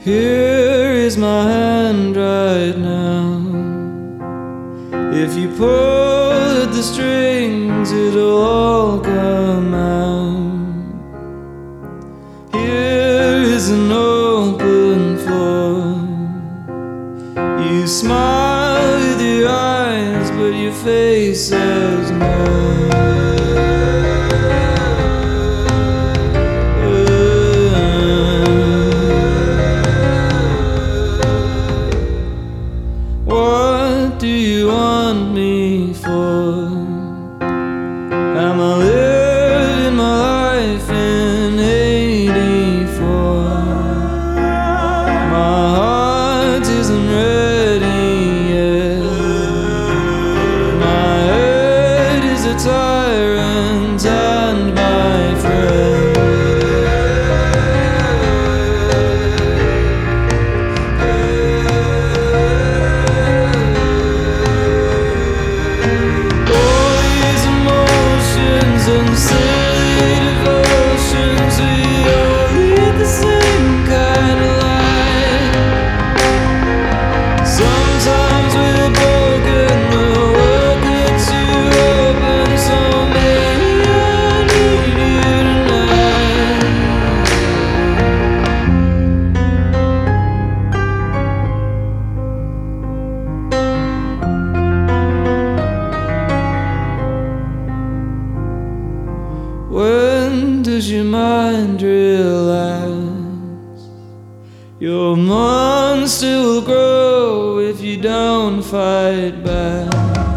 Here is my hand right now. If you pull at the strings, it'll all come out. Here is an open floor. You smile with your eyes, but your face says no. What do you want me for? Am I living my life in '84? My heart isn't ready yet. My head is a tyrant and my friend. And silly devotions, we all lead the same kind of life. Sometimes we're broken, the world gets you open, so maybe I need you tonight. When does your mind relax? Your monster will grow if you don't fight back.